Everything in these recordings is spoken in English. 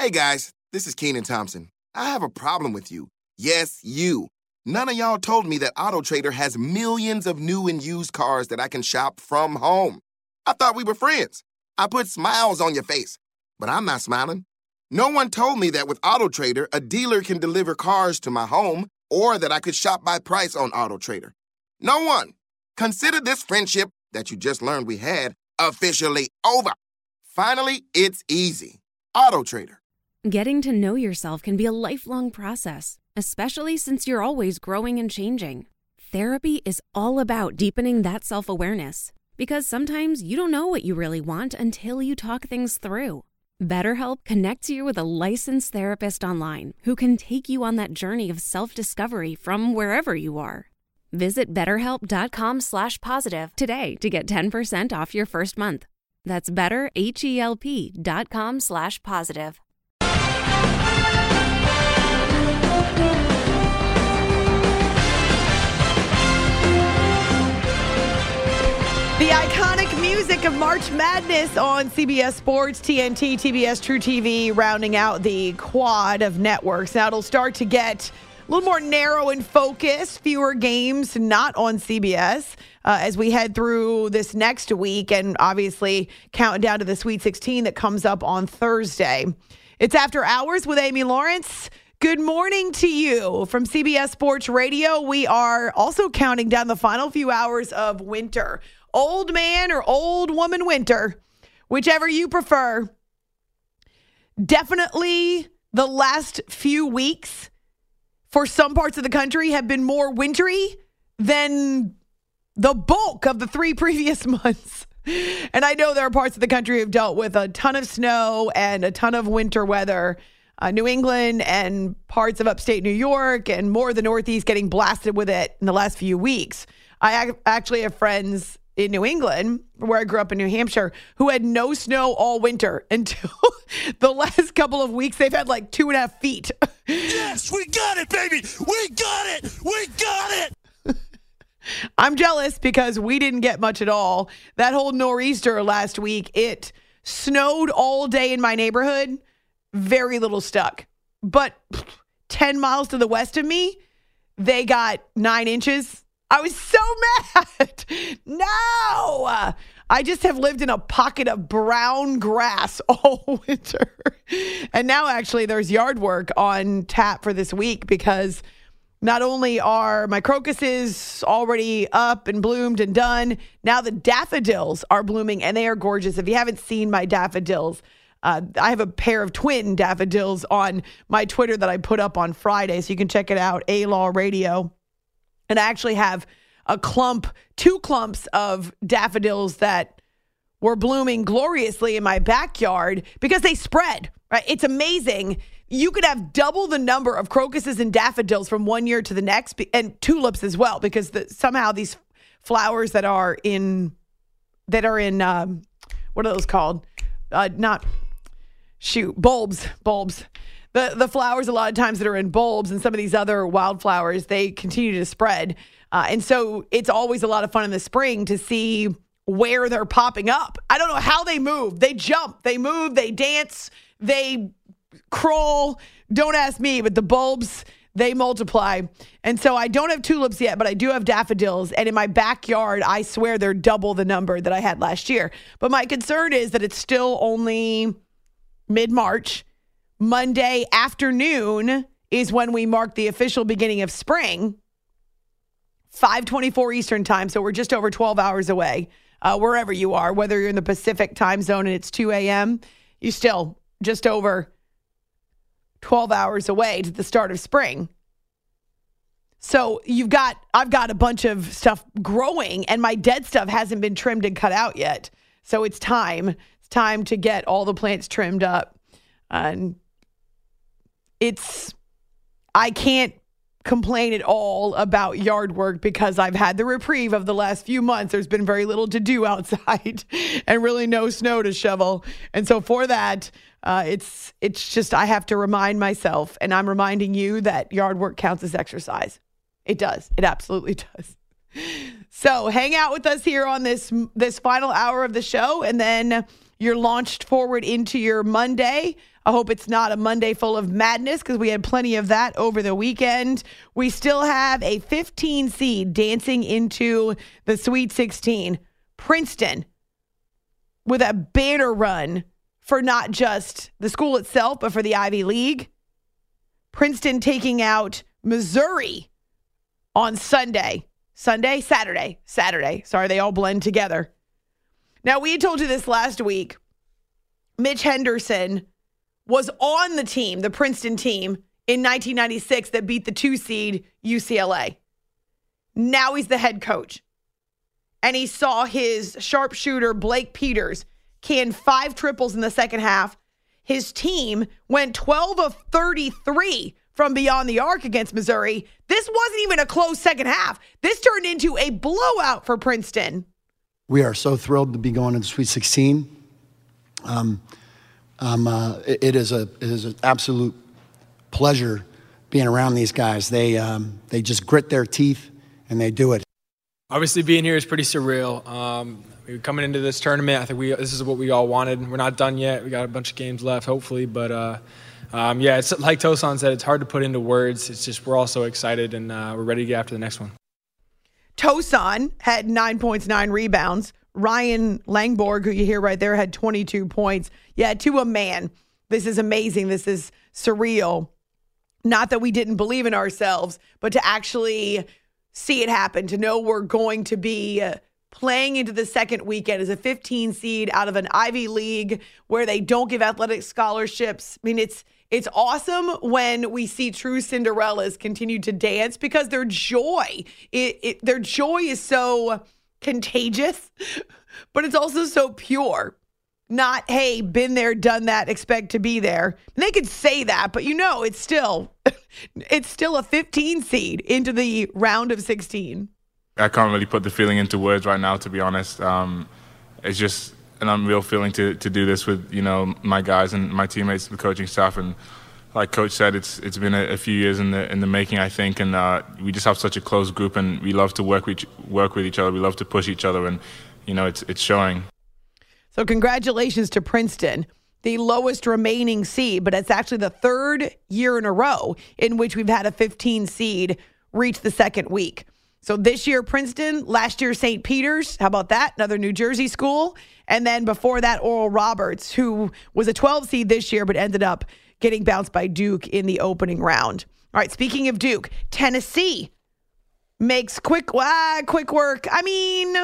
Hey guys, this is Keenan Thompson. I have a problem with you. Yes, you. None of y'all told me that AutoTrader has millions of new and used cars that I can shop from home. I thought we were friends. I put smiles on your face, but I'm not smiling. No one told me that with AutoTrader, a dealer can deliver cars to my home or that I could shop by price on AutoTrader. No one. Consider this friendship that you just learned we had officially over. Finally, it's easy. AutoTrader. Getting to know yourself can be a lifelong process, especially since you're always growing and changing. Therapy is all about deepening that self-awareness, because sometimes you don't know what you really want until you talk things through. BetterHelp connects you with a licensed therapist online who can take you on that journey of self-discovery from wherever you are. Visit BetterHelp.com/positive today to get 10% off your first month. That's BetterHelp.com/positive. The iconic music of March Madness on CBS Sports, TNT, TBS, True TV, rounding out the quad of networks. Now it'll start to get a little more narrow in focus, fewer games not on CBS as we head through this next week and obviously counting down to the Sweet 16 that comes up on Thursday. It's After Hours with Amy Lawrence. Good morning to you from CBS Sports Radio. We are also counting down the final few hours of winter. Old man or old woman winter, whichever you prefer. Definitely the last few weeks for some parts of the country have been more wintry than the bulk of the 3 previous months. And I know there are parts of the country who have dealt with a ton of snow and a ton of winter weather. New England and parts of upstate New York and more of the Northeast getting blasted with it in the last few weeks. I actually have friends in New England, where I grew up in New Hampshire, who had no snow all winter until the last couple of weeks. They've had like 2.5 feet. Yes, we got it, baby. We got it. We got it. I'm jealous because we didn't get much at all. That whole nor'easter last week, it snowed all day in my neighborhood. Very little stuck. But 10 miles to the west of me, they got 9 inches. I was so mad. No. I just have lived in a pocket of brown grass all winter. And now actually there's yard work on tap for this week because not only are my crocuses already up and bloomed and done, now the daffodils are blooming and they are gorgeous. If you haven't seen my daffodils, I have a pair of twin daffodils on my Twitter that I put up on Friday, so you can check it out, A-Law Radio. And I actually have a clump, 2 clumps of daffodils that were blooming gloriously in my backyard because they spread, right? It's amazing. You could have double the number of crocuses and daffodils from one year to the next, and tulips as well, because somehow these flowers that are in what are those called? Bulbs. The flowers a lot of times that are in bulbs and some of these other wildflowers, they continue to spread. And so it's always a lot of fun in the spring to see where they're popping up. I don't know how they move. They jump, they move, they dance, they crawl. Don't ask me, but the bulbs, they multiply. And so I don't have tulips yet, but I do have daffodils. And in my backyard, I swear they're double the number that I had last year. But my concern is that it's still only mid-March. Monday afternoon is when we mark the official beginning of spring, 5:24 Eastern time. So we're just over 12 hours away, wherever you are, whether you're in the Pacific time zone and it's 2 a.m., you're still just over 12 hours away to the start of spring. So I've got a bunch of stuff growing and my dead stuff hasn't been trimmed and cut out yet. So it's time. It's time to get all the plants trimmed up. And I can't complain at all about yard work because I've had the reprieve of the last few months. There's been very little to do outside and really no snow to shovel. And so for that, it's just I have to remind myself, and I'm reminding you that yard work counts as exercise. It does. It absolutely does. So hang out with us here on this final hour of the show, and then you're launched forward into your Monday. I hope it's not a Monday full of madness because we had plenty of that over the weekend. We still have a 15 seed dancing into the Sweet 16. Princeton with a banner run for not just the school itself, but for the Ivy League. Princeton taking out Missouri on Saturday. Sorry, they all blend together. Now, we had told you this last week. Mitch Henderson was on the team, the Princeton team, in 1996 that beat the 2 seed UCLA. Now he's the head coach. And he saw his sharpshooter, Blake Peters, can 5 triples in the second half. His team went 12 of 33 from beyond the arc against Missouri. This wasn't even a close second half. This turned into a blowout for Princeton. We are so thrilled to be going to the Sweet 16. It is an absolute pleasure being around these guys. They just grit their teeth and they do it. Obviously, being here is pretty surreal. Coming into this tournament, I think this is what we all wanted. We're not done yet. We got a bunch of games left, hopefully. But it's like Tosan said, it's hard to put into words. It's just we're all so excited and we're ready to get after the next one. Tosan had 9 points, 9 rebounds. Ryan Langborg, who you hear right there, had 22 points. Yeah, to a man. This is amazing. This is surreal. Not that we didn't believe in ourselves, but to actually see it happen, to know we're going to be playing into the second weekend as a 15 seed out of an Ivy League where they don't give athletic scholarships. I mean, it's awesome when we see true Cinderellas continue to dance because their joy, their joy is so contagious, but it's also so pure. Not, hey, been there, done that, expect to be there. And they could say that, but it's still a 15 seed into the round of 16. I can't really put the feeling into words right now, to be honest. It's just an unreal feeling to do this with, my guys and my teammates, the coaching staff. And like Coach said, it's been a few years in the making, I think. And we just have such a close group, and we love to work with each other. We love to push each other, and it's showing. So congratulations to Princeton, the lowest remaining seed, but it's actually the third year in a row in which we've had a 15 seed reach the second week. So this year, Princeton, last year, St. Peter's. How about that? Another New Jersey school. And then before that, Oral Roberts, who was a 12 seed this year, but ended up getting bounced by Duke in the opening round. All right, speaking of Duke, Tennessee makes quick work. I mean,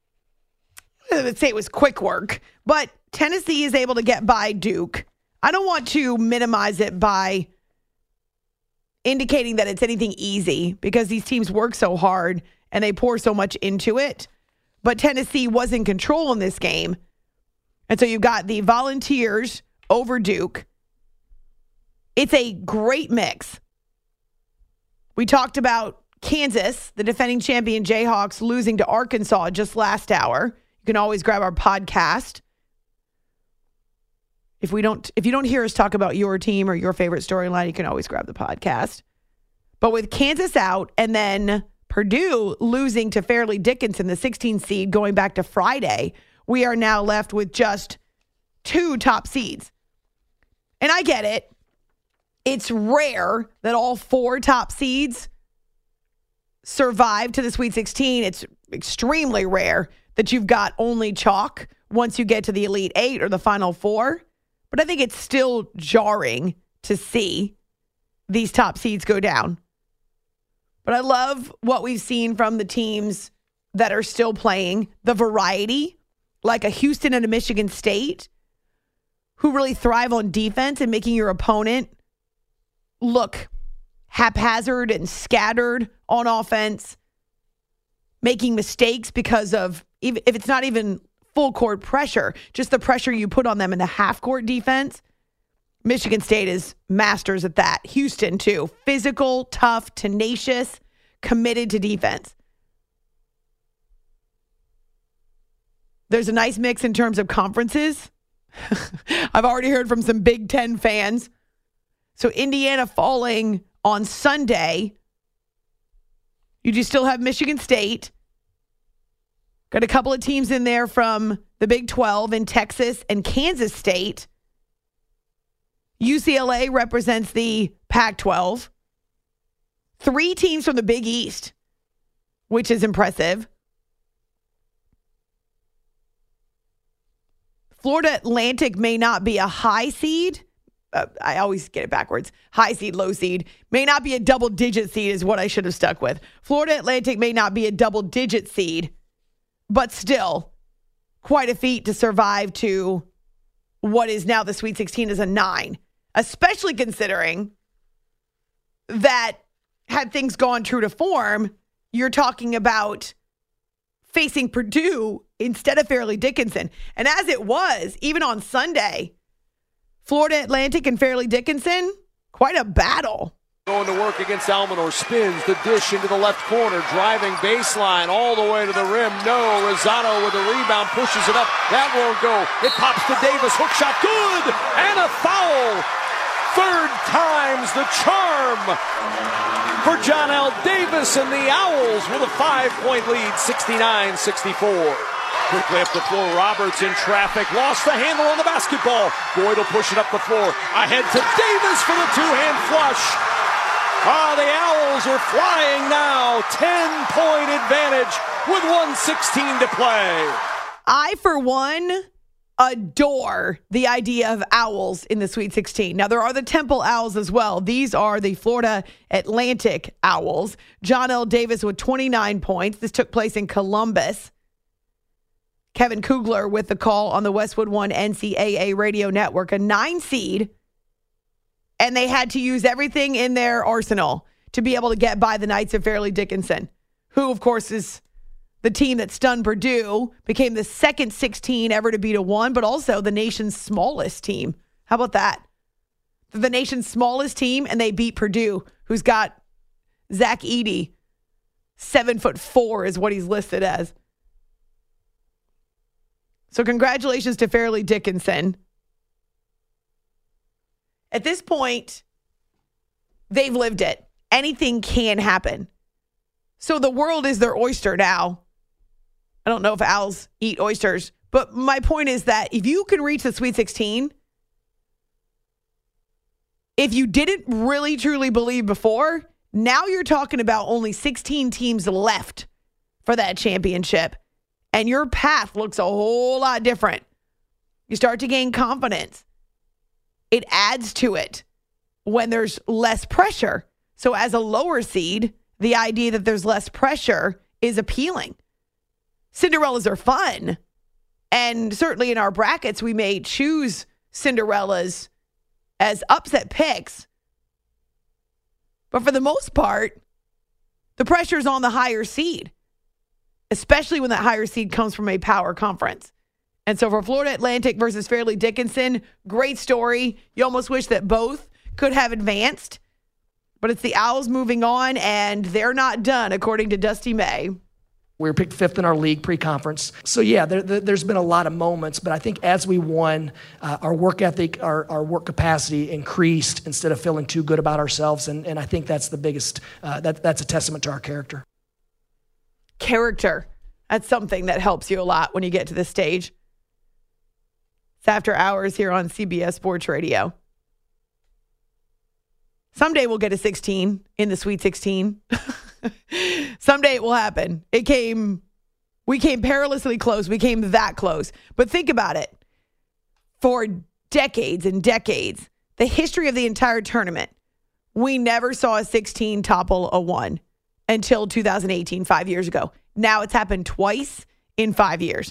I would say it was quick work, but Tennessee is able to get by Duke. I don't want to minimize it by indicating that it's anything easy because these teams work so hard and they pour so much into it. But Tennessee was in control in this game. And so you've got the Volunteers over Duke. It's a great mix. We talked about Kansas, the defending champion Jayhawks, losing to Arkansas just last hour. You can always grab our podcast. If you don't hear us talk about your team or your favorite storyline, you can always grab the podcast. But with Kansas out and then Purdue losing to Fairleigh Dickinson, the 16 seed, going back to Friday, we are now left with just 2 top seeds. And I get it. It's rare that all 4 top seeds survive to the Sweet 16. It's extremely rare that you've got only chalk once you get to the Elite 8 or the Final 4. But I think it's still jarring to see these top seeds go down. But I love what we've seen from the teams that are still playing, the variety, like a Houston and a Michigan State, who really thrive on defense and making your opponent look haphazard and scattered on offense, making mistakes because of, if it's not even full court pressure, just the pressure you put on them in the half court defense. Michigan State is masters at that. Houston too. Physical, tough, tenacious, committed to defense. There's a nice mix in terms of conferences. I've already heard from some Big Ten fans. So Indiana falling on Sunday. You do still have Michigan State. Got a couple of teams in there from the Big 12 in Texas and Kansas State. UCLA represents the Pac-12. 3 teams from the Big East, which is impressive. Florida Atlantic may not be a high seed. I always get it backwards. High seed, low seed. May not be a double-digit seed is what I should have stuck with. Florida Atlantic may not be a double-digit seed, but still quite a feat to survive to what is now the Sweet 16 as a 9, especially considering that had things gone true to form, you're talking about facing Purdue instead of Fairleigh Dickinson. And as it was, even on Sunday, Florida Atlantic and Fairleigh Dickinson, quite a battle. Going to work against Almanor, spins the dish into the left corner, driving baseline all the way to the rim. No, Rosado with the rebound, pushes it up. That won't go. It pops to Davis, hook shot, good, and a foul. Third time's the charm for John L. Davis and the Owls with a 5-point lead, 69-64. Quickly up the floor, Roberts in traffic, lost the handle on the basketball. Boyd will push it up the floor. Ahead to Davis for the two-hand flush. The Owls are flying now. 10-point advantage with 1:16 to play. I, for one, adore the idea of Owls in the Sweet 16. Now, there are the Temple Owls as well. These are the Florida Atlantic Owls. John L. Davis with 29 points. This took place in Columbus. Kevin Kugler with the call on the Westwood One NCAA radio network, a 9 seed. And they had to use everything in their arsenal to be able to get by the Knights of Fairleigh Dickinson, who, of course, is the team that stunned Purdue, became the second 16 ever to beat a 1, but also the nation's smallest team. How about that? The nation's smallest team, and they beat Purdue, who's got Zach Edey, 7'4" is what he's listed as. So congratulations to Fairleigh Dickinson. At this point, they've lived it. Anything can happen. So the world is their oyster now. I don't know if Owls eat oysters, but my point is that if you can reach the Sweet 16, if you didn't really truly believe before, now you're talking about only 16 teams left for that championship. And your path looks a whole lot different. You start to gain confidence. It adds to it when there's less pressure. So as a lower seed, the idea that there's less pressure is appealing. Cinderellas are fun. And certainly in our brackets, we may choose Cinderellas as upset picks. But for the most part, the pressure's on the higher seed, especially when that higher seed comes from a power conference. And so for Florida Atlantic versus Fairleigh Dickinson, great story. You almost wish that both could have advanced. But it's the Owls moving on, and they're not done, according to Dusty May. We were picked 5th in our league pre-conference. So, yeah, there's been a lot of moments. But I think as we won, our work ethic, our work capacity increased instead of feeling too good about ourselves. And I think that's the biggest, that's a testament to our character. Character. That's something that helps you a lot when you get to this stage. It's After Hours here on CBS Sports Radio. Someday we'll get a 16 in the Sweet 16. Someday it will happen. We came perilously close. We came that close. But think about it. For decades and decades, the history of the entire tournament, we never saw a 16 topple a 1 until 2018, 5 years ago. Now it's happened twice in 5 years.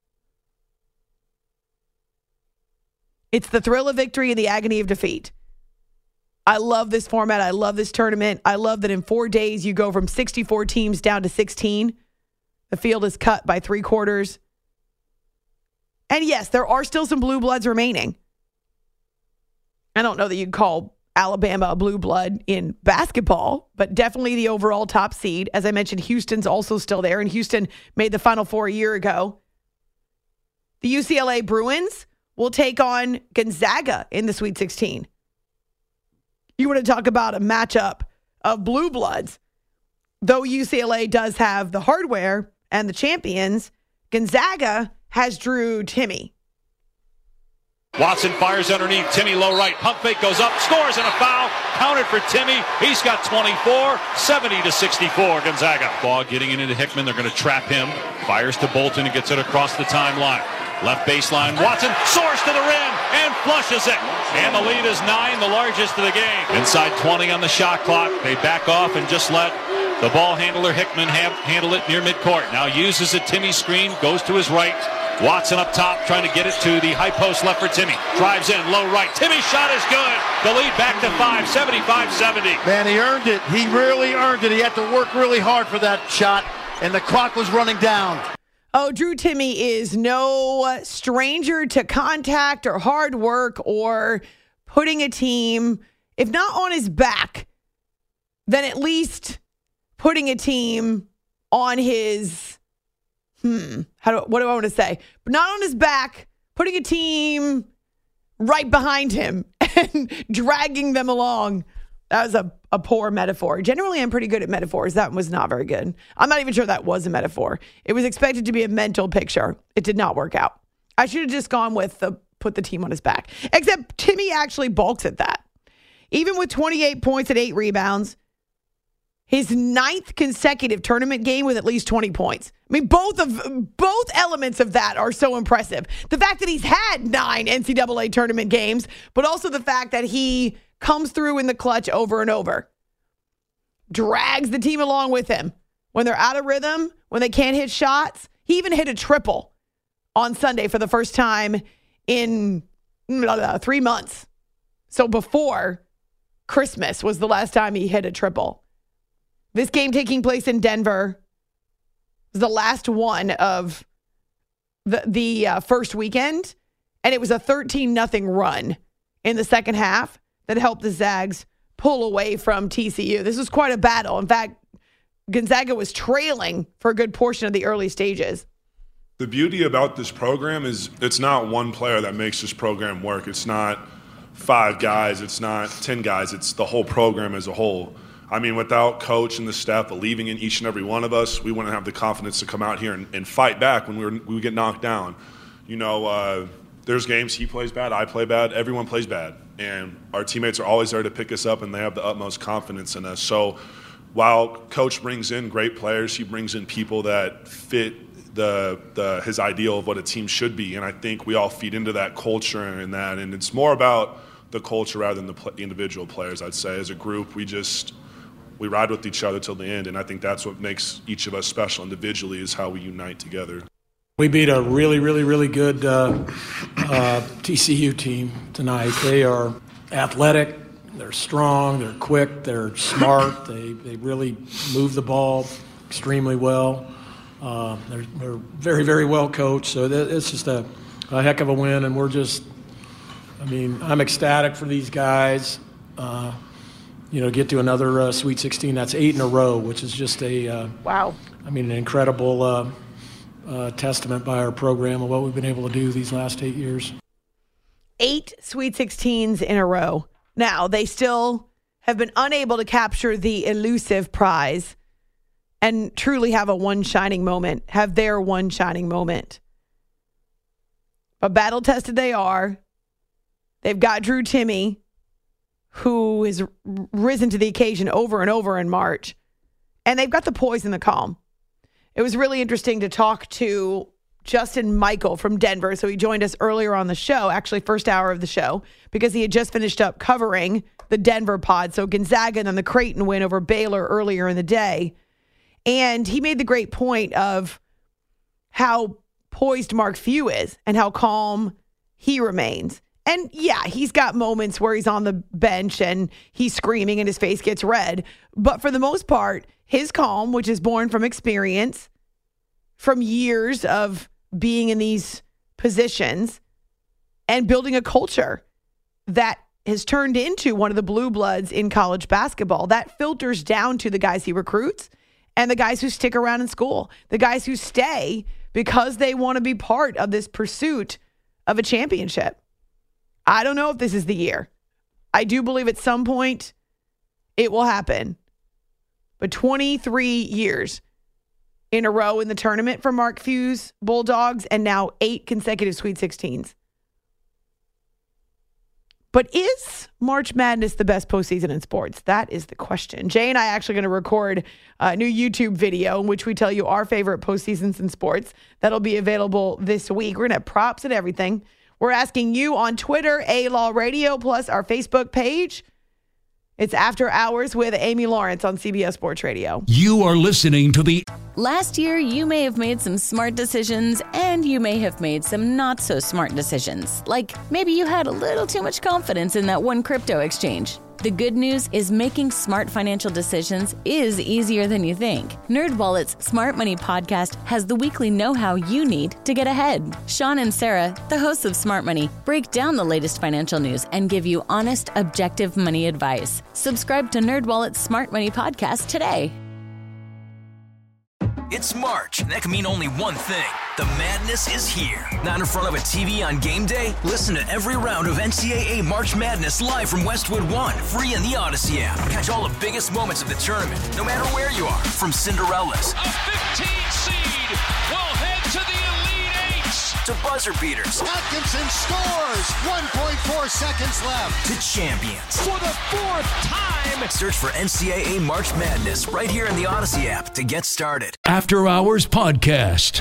It's the thrill of victory and the agony of defeat. I love this format. I love this tournament. I love that in 4 days you go from 64 teams down to 16. The field is cut by 3/4. And yes, there are still some blue bloods remaining. I don't know that you'd call Alabama a blue blood in basketball, but definitely the overall top seed. As I mentioned, Houston's also still there, and Houston made the Final Four a year ago. The UCLA Bruins will take on Gonzaga in the Sweet 16. You want to talk about a matchup of blue bloods. Though UCLA does have the hardware and the champions, Gonzaga has Drew Timme. Watson fires underneath. Timmy low right. Pump fake goes up. Scores and a foul. Counted for Timmy. He's got 24. 70-64 Gonzaga. Ball getting into Hickman. They're going to trap him. Fires to Bolton and gets it across the timeline. Left baseline. Watson soars to the rim and flushes it. And the lead is 9, the largest of the game. Inside 20 on the shot clock. They back off and just let the ball handler Hickman handle it near midcourt. Now uses a Timmy screen. Goes to his right. Watson up top trying to get it to the high post left for Timmy. Drives in, low right. Timmy's shot is good. The lead back to 5, 75-70. Man, he earned it. He really earned it. He had to work really hard for that shot, and the clock was running down. Oh, Drew Timme is no stranger to contact or hard work or putting a team, if not on his back, then at least putting a team on his... what do I want to say? But not on his back, putting a team right behind him and dragging them along. That was a poor metaphor. Generally, I'm pretty good at metaphors. That was not very good. I'm not even sure that was a metaphor. It was expected to be a mental picture. It did not work out. I should have just gone with put the team on his back. Except Timme actually balks at that. Even with 28 points and 8 rebounds, his 9th consecutive tournament game with at least 20 points. I mean, both elements of that are so impressive. The fact that he's had 9 NCAA tournament games, but also the fact that he comes through in the clutch over and over. Drags the team along with him. When they're out of rhythm, when they can't hit shots. He even hit a triple on Sunday for the first time in 3 months. So before Christmas was the last time he hit a triple. This game taking place in Denver was the last one of the first weekend, and it was a 13-0 run in the second half that helped the Zags pull away from TCU. This was quite a battle. In fact, Gonzaga was trailing for a good portion of the early stages. The beauty about this program is it's not one player that makes this program work. It's not 5 guys. It's not 10 guys. It's the whole program as a whole. I mean, without coach and the staff believing in each and every one of us, we wouldn't have the confidence to come out here and fight back when we get knocked down. You know, there's games he plays bad, I play bad, everyone plays bad. And our teammates are always there to pick us up, and they have the utmost confidence in us. So while Coach brings in great players, he brings in people that fit his ideal of what a team should be. And I think we all feed into that culture and that. And it's more about the culture rather than the individual players, I'd say. As a group, we ride with each other till the end, and I think that's what makes each of us special individually is how we unite together. We beat a really, really, really good TCU team tonight. They are athletic, they're strong, they're quick, they're smart, they really move the ball extremely well. They're very, very well coached, so it's just a heck of a win, and I'm ecstatic for these guys. Get to another Sweet 16. That's 8 in a row, which is just wow. An incredible testament by our program of what we've been able to do these last 8 years. 8 Sweet 16s in a row. Now, they still have been unable to capture the elusive prize and truly have their one shining moment. But battle-tested they are. They've got Drew Timme, who has risen to the occasion over and over in March. And they've got the poise and the calm. It was really interesting to talk to Justin Michael from Denver. So he joined us earlier on the show, actually first hour of the show, because he had just finished up covering the Denver pod. So Gonzaga and then the Creighton win over Baylor earlier in the day. And he made the great point of how poised Mark Few is and how calm he remains. And yeah, he's got moments where he's on the bench and he's screaming and his face gets red. But for the most part, his calm, which is born from experience, from years of being in these positions and building a culture that has turned into one of the blue bloods in college basketball, that filters down to the guys he recruits and the guys who stick around in school, the guys who stay because they want to be part of this pursuit of a championship. I don't know if this is the year. I do believe at some point it will happen. But 23 years in a row in the tournament for Mark Few's Bulldogs and now 8 consecutive Sweet 16s. But is March Madness the best postseason in sports? That is the question. Jay and I are actually going to record a new YouTube video in which we tell you our favorite postseasons in sports. That'll be available this week. We're going to have props and everything. We're asking you on Twitter, A-Law Radio, plus our Facebook page. It's After Hours with Amy Lawrence on CBS Sports Radio. You are listening to the... Last year, you may have made some smart decisions, and you may have made some not so smart decisions. Like maybe you had a little too much confidence in that one crypto exchange. The good news is making smart financial decisions is easier than you think. NerdWallet's Smart Money Podcast has the weekly know-how you need to get ahead. Sean and Sarah, the hosts of Smart Money, break down the latest financial news and give you honest, objective money advice. Subscribe to NerdWallet's Smart Money Podcast today. It's March, and that can mean only one thing. The madness is here. Not in front of a TV on game day? Listen to every round of NCAA March Madness live from Westwood One, free in the Odyssey app. Catch all the biggest moments of the tournament, no matter where you are. From Cinderellas, a 15 seed will head to the Elite Eights, to buzzer beaters. Atkinson scores! 1.4 seconds left. To champions. For the fourth time. Search for NCAA March Madness right here in the Odyssey app to get started. After Hours Podcast.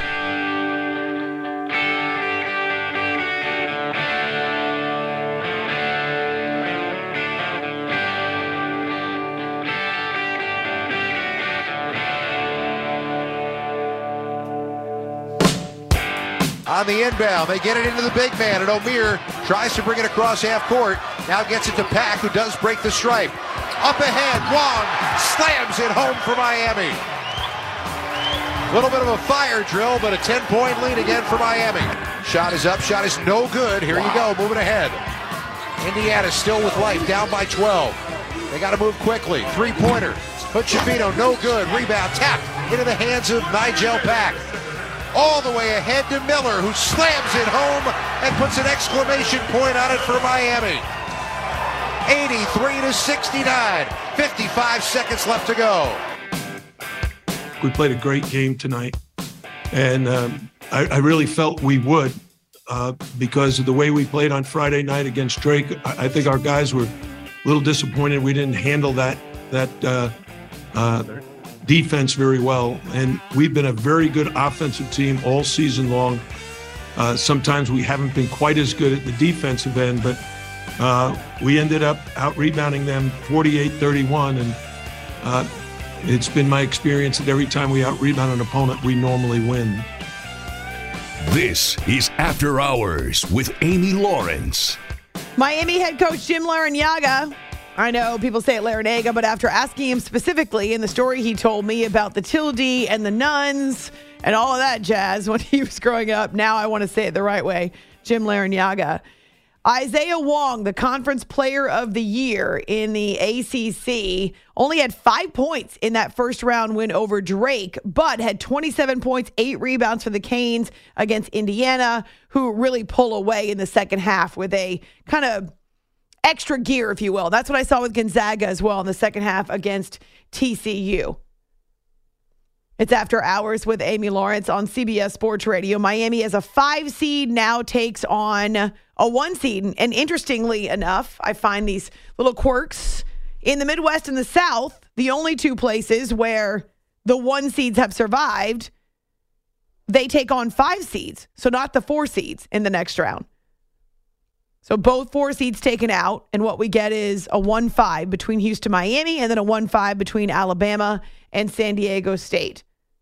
On the inbound, they get it into the big man, and O'Meara tries to bring it across half court. Now gets it to Pack, who does break the stripe. Up ahead, Wong slams it home for Miami. A little bit of a fire drill, but a 10-point lead again for Miami. Shot is up, shot is no good. Here you go, moving ahead. Indiana still with life, down by 12. They got to move quickly. Three-pointer. Pucciavino, no good. Rebound tapped into the hands of Nigel Pack. All the way ahead to Miller, who slams it home and puts an exclamation point on it for Miami. 83-69. 55 seconds left to go. We played a great game tonight, and I really felt we would because of the way we played on Friday night against Drake. I think our guys were a little disappointed we didn't handle that defense very well, and we've been a very good offensive team all season long. Sometimes we haven't been quite as good at the defensive end, but we ended up out-rebounding them 48-31, and it's been my experience that every time we out-rebound an opponent, we normally win. This is After Hours with Amy Lawrence. Miami head coach Jim Larrañaga. I know people say it Larrañaga, but after asking him specifically in the story he told me about the Tilde and the nuns and all of that jazz when he was growing up, now I want to say it the right way, Jim Larrañaga. Isaiah Wong, the Conference Player of the Year in the ACC, only had 5 points in that first round win over Drake, but had 27 points, 8 rebounds for the Canes against Indiana, who really pull away in the second half with a kind of extra gear, if you will. That's what I saw with Gonzaga as well in the second half against TCU. It's After Hours with Amy Lawrence on CBS Sports Radio. Miami as a 5 seed now takes on a 1 seed. And interestingly enough, I find these little quirks in the Midwest and the South, the only 2 places where the 1 seeds have survived, they take on 5 seeds. So not the 4 seeds in the next round. So both 4 seeds taken out, and what we get is a 1-5 between Houston, Miami, and then a 1-5 between Alabama and San Diego State.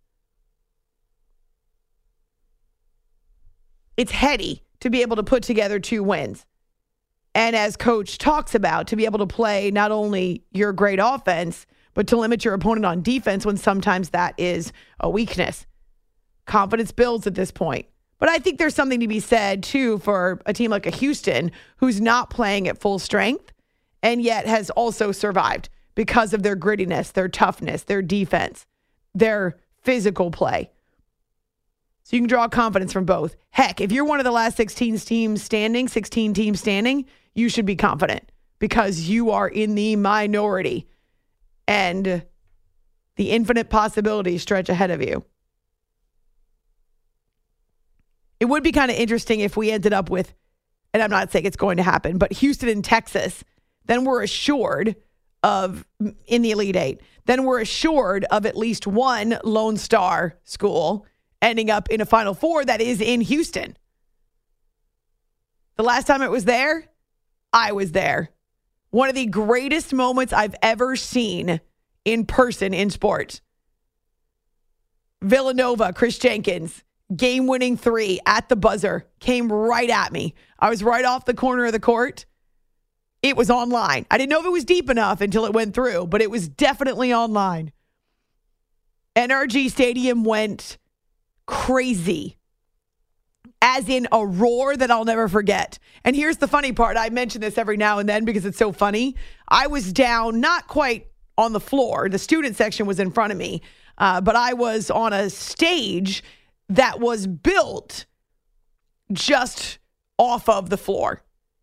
It's heady to be able to put together 2 wins. And as Coach talks about, to be able to play not only your great offense, but to limit your opponent on defense when sometimes that is a weakness. Confidence builds at this point. But I think there's something to be said, too, for a team like a Houston who's not playing at full strength and yet has also survived because of their grittiness, their toughness, their defense, their physical play. So you can draw confidence from both. Heck, if you're one of the last 16 teams standing, you should be confident because you are in the minority and the infinite possibilities stretch ahead of you. It would be kind of interesting if we ended up with and I'm not saying it's going to happen, but Houston and Texas, then we're assured of, in the Elite Eight, then we're assured of at least one Lone Star school ending up in a Final Four that is in Houston. The last time it was there, I was there. One of the greatest moments I've ever seen in person in sports. Villanova, Chris Jenkins, game-winning 3 at the buzzer, came right at me. I was right off the corner of the court. It was online. I didn't know if it was deep enough until it went through, but it was definitely online. NRG Stadium went crazy, as in a roar that I'll never forget. And here's the funny part. I mention this every now and then because it's so funny. I was down, not quite on the floor. The student section was in front of me, but I was on a stage that was built just off of the floor.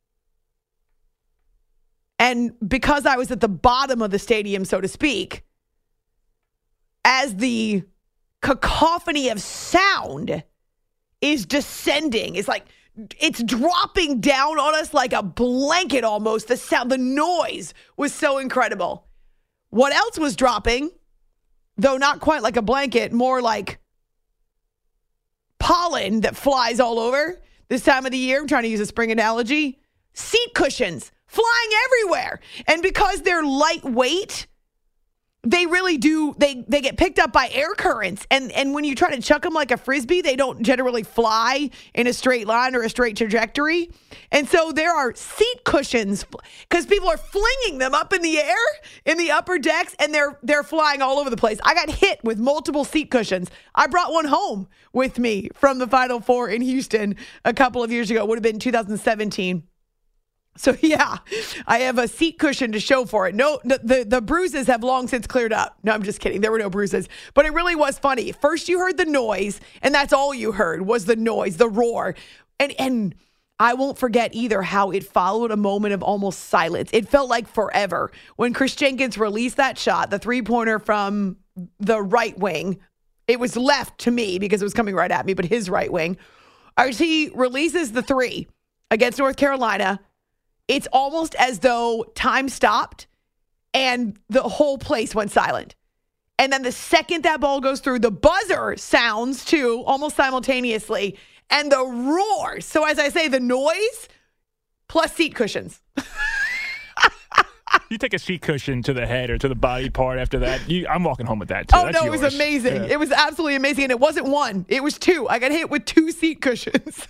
And because I was at the bottom of the stadium, so to speak, as the cacophony of sound is descending, it's dropping down on us like a blanket almost. The sound, the noise was so incredible. What else was dropping, though not quite like a blanket, more like pollen that flies all over this time of the year? I'm trying to use a spring analogy. Seat cushions flying everywhere. And because they're lightweight, they really do, they get picked up by air currents. And when you try to chuck them like a Frisbee, they don't generally fly in a straight line or a straight trajectory. And so there are seat cushions because people are flinging them up in the air in the upper decks, and they're flying all over the place. I got hit with multiple seat cushions. I brought one home with me from the Final Four in Houston a couple of years ago. It would have been 2017. So, yeah, I have a seat cushion to show for it. No, the bruises have long since cleared up. No, I'm just kidding. There were no bruises. But it really was funny. First, you heard the noise, and that's all you heard was the noise, the roar. And I won't forget either how it followed a moment of almost silence. It felt like forever. When Chris Jenkins released that shot, the three-pointer from the right wing, it was left to me because it was coming right at me, but his right wing. As he releases the 3 against North Carolina, it's almost as though time stopped and the whole place went silent. And then the second that ball goes through, the buzzer sounds too, almost simultaneously, and the roar. So as I say, the noise plus seat cushions. You take a seat cushion to the head or to the body part after that, I'm walking home with that too. Oh, That's no, yours. It was amazing. Yeah. It was absolutely amazing. And it wasn't 1. It was 2. I got hit with 2 seat cushions.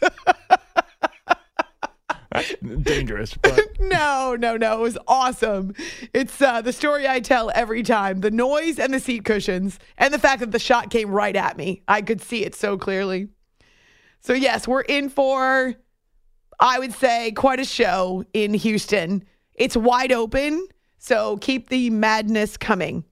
That's dangerous. But. No. It was awesome. It's the story I tell every time. The noise and the seat cushions and the fact that the shot came right at me. I could see it so clearly. So, yes, we're in for, I would say, quite a show in Houston. It's wide open, so keep the madness coming.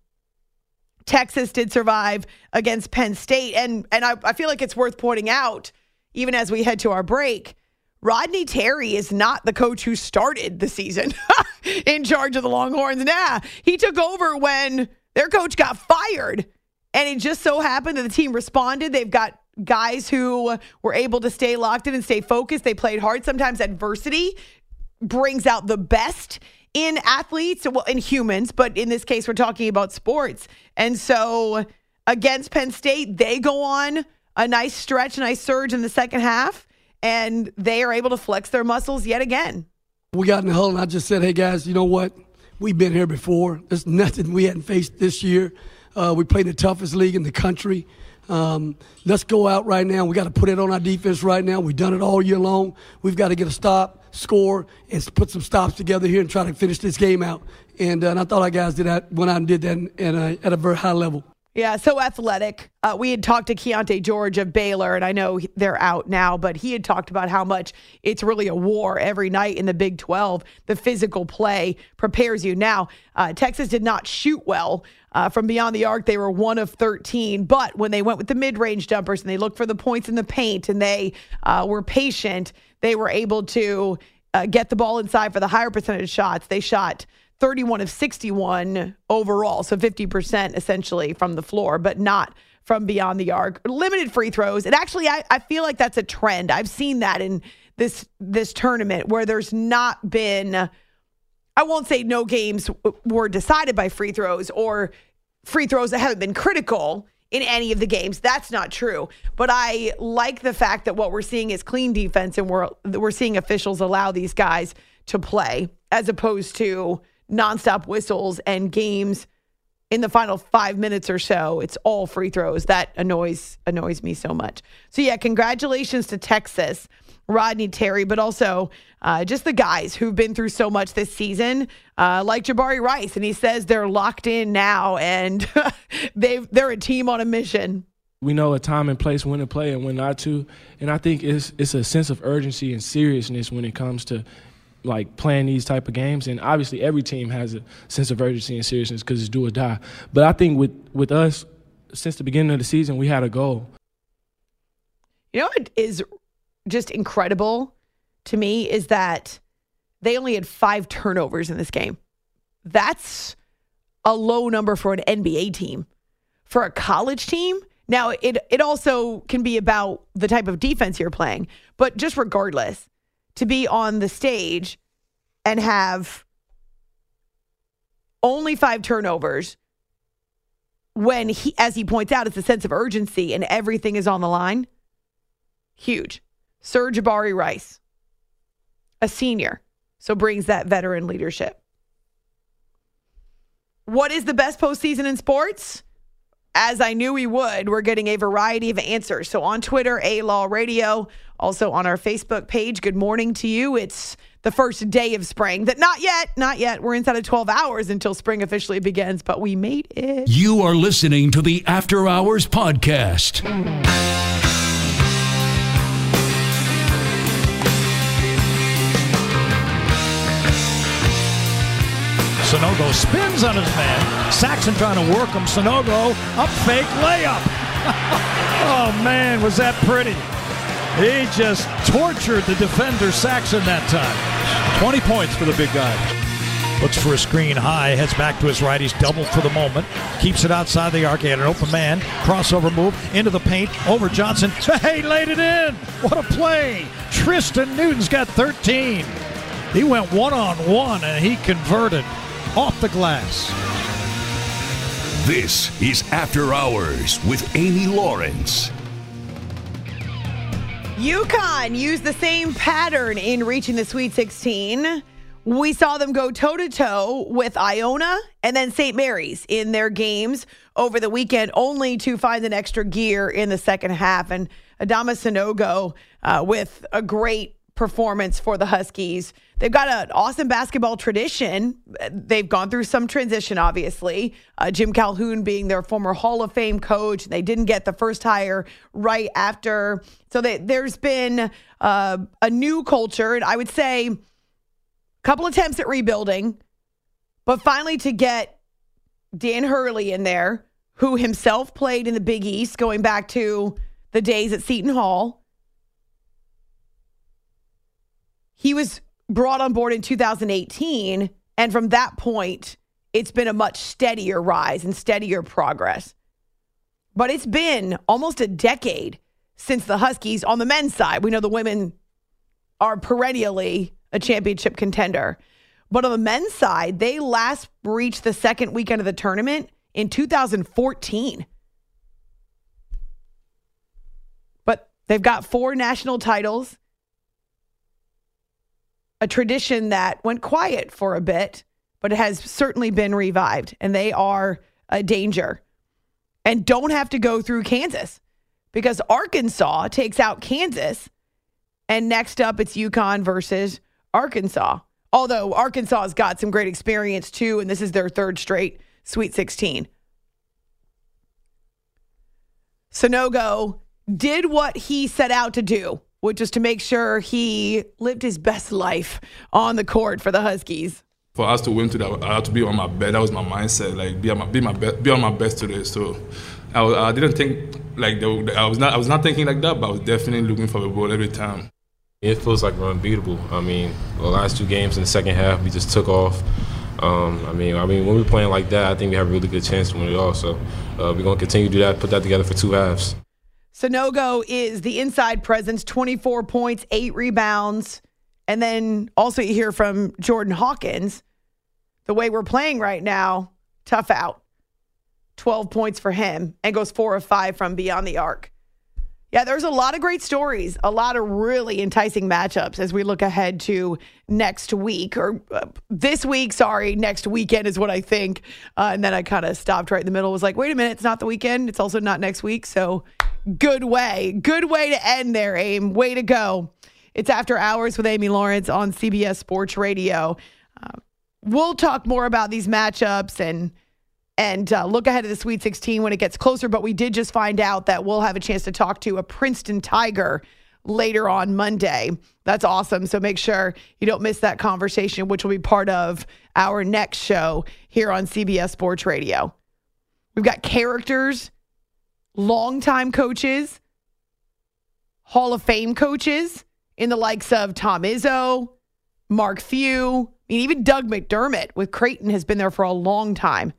Texas did survive against Penn State, and I feel like it's worth pointing out, even as we head to our break, Rodney Terry is not the coach who started the season in charge of the Longhorns. He took over when their coach got fired, and it just so happened that the team responded. They've got guys who were able to stay locked in and stay focused. They played hard. Sometimes adversity brings out the best in athletes, well, in humans, but in this case, we're talking about sports. And so against Penn State, they go on a nice stretch, a nice surge in the second half, and they are able to flex their muscles yet again. We got in the huddle, and I just said, hey, guys, you know what? We've been here before. There's nothing we hadn't faced this year. We played the toughest league in the country. Let's go out right now. We got to put it on our defense right now. We've done it all year long. We've got to get a stop, score, and put some stops together here and try to finish this game out. And I thought our guys did that, went out and did that at a very high level. Yeah, so athletic. We had talked to Keontae George of Baylor, and I know they're out now, but he had talked about how much it's really a war every night in the Big 12. The physical play prepares you. Now, Texas did not shoot well from beyond the arc. They were 1 of 13, but when they went with the mid-range jumpers and they looked for the points in the paint and they were patient, they were able to get the ball inside for the higher percentage shots. They shot 31 of 61 overall, so 50% essentially from the floor, but not from beyond the arc. Limited free throws. And actually, I feel like that's a trend. I've seen that in this tournament where there's not been, I won't say no games were decided by free throws or free throws that haven't been critical in any of the games. That's not true. But I like the fact that what we're seeing is clean defense, and we're seeing officials allow these guys to play as opposed to nonstop whistles and games in the final 5 minutes or so. It's all free throws. That annoys me so much. So yeah, congratulations to Texas, Rodney Terry, but also just the guys who've been through so much this season, like Jabari Rice. And he says they're locked in now, and they're a team on a mission. We know a time and place when to play and when not to. And I think it's a sense of urgency and seriousness when it comes to like playing these type of games. And obviously every team has a sense of urgency and seriousness because it's do or die. But I think with us, since the beginning of the season, we had a goal. You know what is just incredible to me is that they only had 5 turnovers in this game. That's a low number for an NBA team. For a college team, now it also can be about the type of defense you're playing, but just regardless, to be on the stage and have only 5 turnovers when as he points out, it's a sense of urgency and everything is on the line. Huge. Sir Jabari Rice, a senior, so brings that veteran leadership. What is the best postseason in sports? As I knew we would, we're getting a variety of answers. So on Twitter, A-Law Radio, also on our Facebook page, good morning to you. It's the first day of spring. Not yet. We're inside of 12 hours until spring officially begins, but we made it. You are listening to the After Hours Podcast. Sanogo spins on his man. Saxon trying to work him. Sanogo, up fake layup. Oh, man, was that pretty. He just tortured the defender, Saxon, that time. 20 points for the big guy. Looks for a screen high, heads back to his right. He's doubled for the moment. Keeps it outside the arc. He had an open man. Crossover move into the paint. Over Johnson. Hey, laid it in. What a play. Tristan Newton's got 13. He went one-on-one, and he converted off the glass. This is After Hours with Amy Lawrence. UConn used the same pattern in reaching the Sweet 16. We saw them go toe-to-toe with Iona and then St. Mary's in their games over the weekend, only to find an extra gear in the second half. And Adama Sanogo with a great performance for the Huskies. They've got an awesome basketball tradition. They've gone through some transition, obviously. Jim Calhoun being their former Hall of Fame coach. They didn't get the first hire right after. So there's been a new culture, and I would say a couple attempts at rebuilding, but finally to get Dan Hurley in there, who himself played in the Big East going back to the days at Seton Hall. He was brought on board in 2018, and from that point, it's been a much steadier rise and steadier progress. But it's been almost a decade since the Huskies, on the men's side, we know the women are perennially a championship contender. But on the men's side, they last reached the second weekend of the tournament in 2014. But they've got 4 national titles. A tradition that went quiet for a bit, but it has certainly been revived, and they are a danger. And don't have to go through Kansas because Arkansas takes out Kansas, and next up it's UConn versus Arkansas. Although Arkansas has got some great experience too, and this is their 3rd straight Sweet 16. Sanogo did what he set out to do, which is to make sure he lived his best life on the court for the Huskies. For us to win today, I had to be on my best. That was my mindset, like be on my best today. So I didn't think like I was not thinking like that, but I was definitely looking for the ball every time. It feels like we're unbeatable. I mean, the last 2 games in the second half, we just took off. I mean, when we're playing like that, I think we have a really good chance to win it all. So we're going to continue to do that, put that together for 2 halves. Sanogo is the inside presence, 24 points, 8 rebounds. And then also you hear from Jordan Hawkins. The way we're playing right now, tough out. 12 points for him and goes 4 of 5 from beyond the arc. Yeah, there's a lot of great stories, a lot of really enticing matchups as we look ahead to next week, or this week, next weekend is what I think. And then I kind of stopped right in the middle, was like, wait a minute, it's not the weekend. It's also not next week. So good way to end there, Aim. Way to go. It's After Hours with Amy Lawrence on CBS Sports Radio. We'll talk more about these matchups and look ahead to the Sweet 16 when it gets closer. But we did just find out that we'll have a chance to talk to a Princeton Tiger later on Monday. That's awesome. So make sure you don't miss that conversation, which will be part of our next show here on CBS Sports Radio. We've got characters, longtime coaches, Hall of Fame coaches in the likes of Tom Izzo, Mark Few, even Doug McDermott with Creighton has been there for a long time.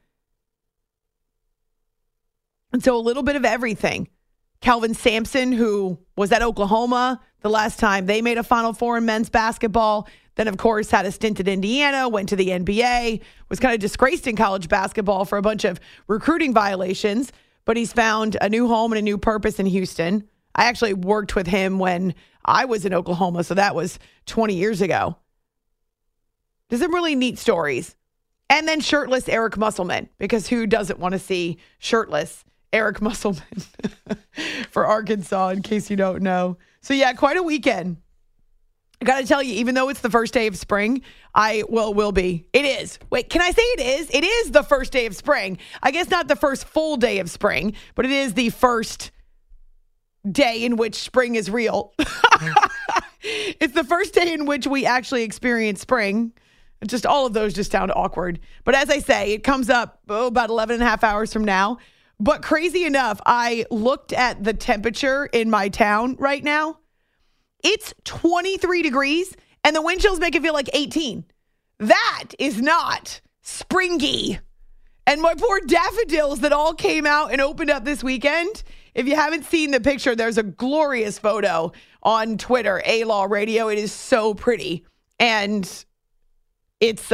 And so a little bit of everything. Kelvin Sampson, who was at Oklahoma the last time they made a Final Four in men's basketball, then, of course, had a stint at Indiana, went to the NBA, was kind of disgraced in college basketball for a bunch of recruiting violations, but he's found a new home and a new purpose in Houston. I actually worked with him when I was in Oklahoma, so that was 20 years ago. There's some really neat stories. And then shirtless Eric Musselman, because who doesn't want to see shirtless Eric Musselman for Arkansas, in case you don't know. So, yeah, quite a weekend. I got to tell you, even though it's the first day of spring, will be. It is. Wait, can I say it is? It is the first day of spring. I guess not the first full day of spring, but it is the first day in which spring is real. It's the first day in which we actually experience spring. Just all of those just sound awkward. But as I say, it comes up about 11 and a half hours from now. But crazy enough, I looked at the temperature in my town right now. It's 23 degrees, and the wind chills make it feel like 18. That is not springy. And my poor daffodils that all came out and opened up this weekend. If you haven't seen the picture, there's a glorious photo on Twitter, A-Law Radio. It is so pretty. And it's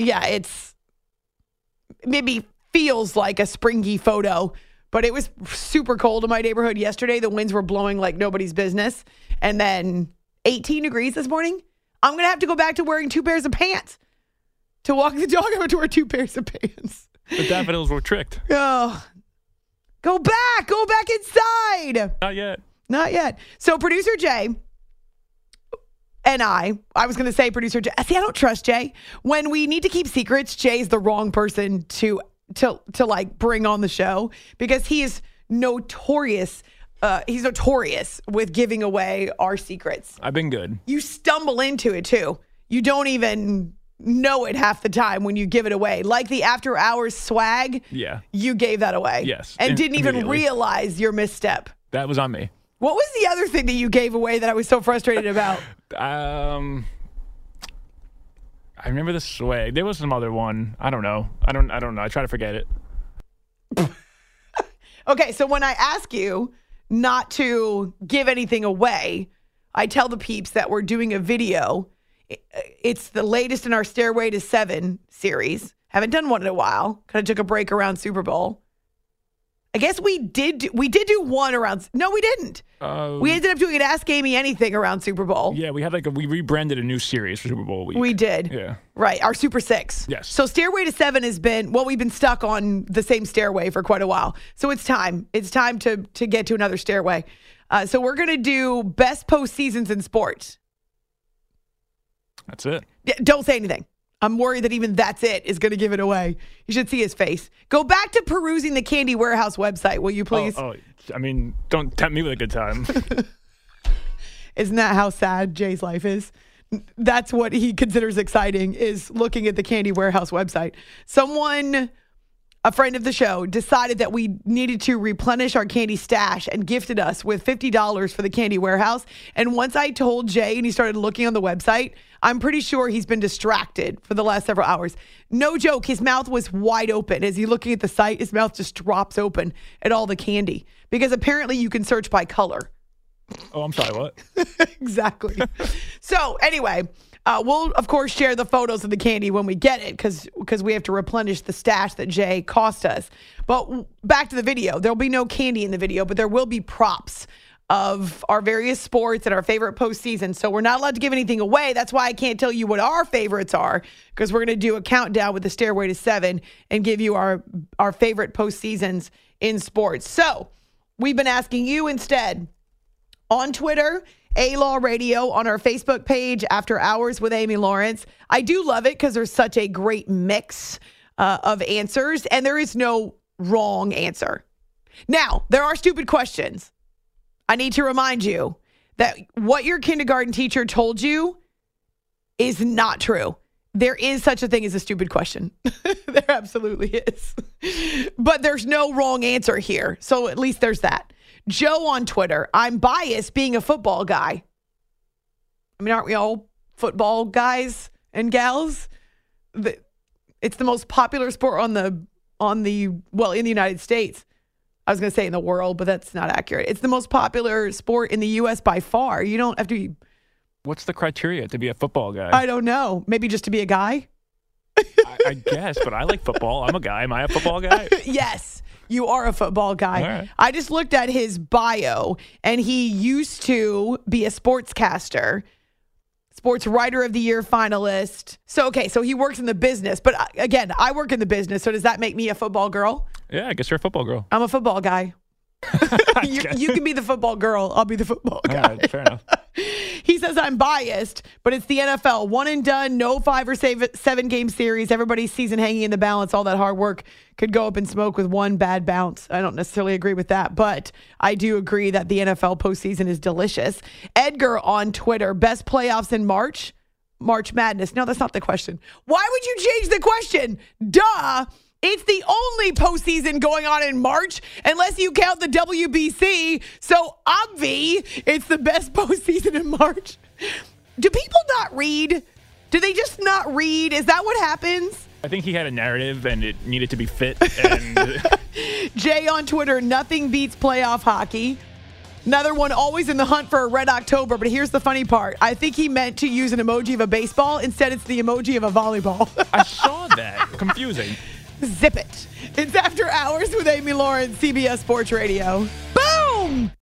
maybe feels like a springy photo, but it was super cold in my neighborhood yesterday. The winds were blowing like nobody's business. And then 18 degrees this morning. I'm going to have to go back to wearing 2 pairs of pants. To walk the dog, I'm going to wear 2 pairs of pants. The daffodils were tricked. Oh, go back inside. Not yet. So producer Jay and I was going to say producer Jay. See, I don't trust Jay. When we need to keep secrets, Jay's the wrong person to like bring on the show, because he is notorious. He's notorious with giving away our secrets. I've been good. You stumble into it too. You don't even know it half the time when you give it away. Like the After Hours swag. Yeah. You gave that away. Yes. And didn't even realize your misstep. That was on me. What was the other thing that you gave away that I was so frustrated about? I remember the swag. There was some other one. I don't know. I don't know. I try to forget it. Okay, so when I ask you not to give anything away, I tell the peeps that we're doing a video. It's the latest in our Stairway to 7 series. Haven't done one in a while. Kind of took a break around Super Bowl. I guess we did do one around. No, we didn't. We ended up doing an Ask Amy Anything around Super Bowl. Yeah, we had we rebranded a new series for Super Bowl week. We did. Yeah. Right, our Super 6. Yes. So Stairway to 7 has been, we've been stuck on the same stairway for quite a while. So it's time. It's time to get to another stairway. So we're going to do best postseasons in sports. That's it. Yeah, don't say anything. I'm worried that even that's it is going to give it away. You should see his face. Go back to perusing the Candy Warehouse website, will you please? I mean, don't tempt me with a good time. Isn't that how sad Jay's life is? That's what he considers exciting, is looking at the Candy Warehouse website. Someone a friend of the show, decided that we needed to replenish our candy stash and gifted us with $50 for the candy warehouse. And once I told Jay and he started looking on the website, I'm pretty sure he's been distracted for the last several hours. No joke, his mouth was wide open. As he's looking at the site, his mouth just drops open at all the candy because apparently you can search by color. Oh, I'm sorry, what? Exactly. So anyway, we'll, of course, share the photos of the candy when we get it because we have to replenish the stash that Jay cost us. But back to the video. There'll be no candy in the video, but there will be props of our various sports and our favorite postseason. So we're not allowed to give anything away. That's why I can't tell you what our favorites are, because we're going to do a countdown with the Stairway to 7 and give you our favorite postseasons in sports. So we've been asking you instead on Twitter, A-Law Radio, on our Facebook page, After Hours with Amy Lawrence. I do love it because there's such a great mix of answers, and there is no wrong answer. Now, there are stupid questions. I need to remind you that what your kindergarten teacher told you is not true. There is such a thing as a stupid question. There absolutely is. But there's no wrong answer here. So at least there's that. Joe on Twitter, I'm biased being a football guy. I mean, aren't we all football guys and gals? It's the most popular sport in the United States. I was going to say in the world, but that's not accurate. It's the most popular sport in the U.S. by far. You don't have to be... What's the criteria to be a football guy? I don't know. Maybe just to be a guy? I guess, but I like football. I'm a guy. Am I a football guy? Yes, you are a football guy. All right. I just looked at his bio, and he used to be a sportscaster, Sports Writer of the Year finalist. So he works in the business. But again, I work in the business, so does that make me a football girl? Yeah, I guess you're a football girl. I'm a football guy. You can be the football girl. I'll be the football guy. All right, fair enough. He says I'm biased, but it's the NFL. One and done, no 5 or 7 game series. Everybody's season hanging in the balance. All that hard work could go up in smoke with one bad bounce. I don't necessarily agree with that, but I do agree that the NFL postseason is delicious. Edgar on Twitter, best playoffs in March Madness. No, that's not the question. Why would you change the question? Duh. It's the only postseason going on in March, unless you count the WBC. So, it's the best postseason in March. Do people not read? Do they just not read? Is that what happens? I think he had a narrative, and it needed to be fit. And Jay on Twitter, nothing beats playoff hockey. Another one, always in the hunt for a Red October. But here's the funny part. I think he meant to use an emoji of a baseball. Instead, it's the emoji of a volleyball. I saw that. Confusing. Zip it. It's After Hours with Amy Lawrence, CBS Sports Radio. Boom!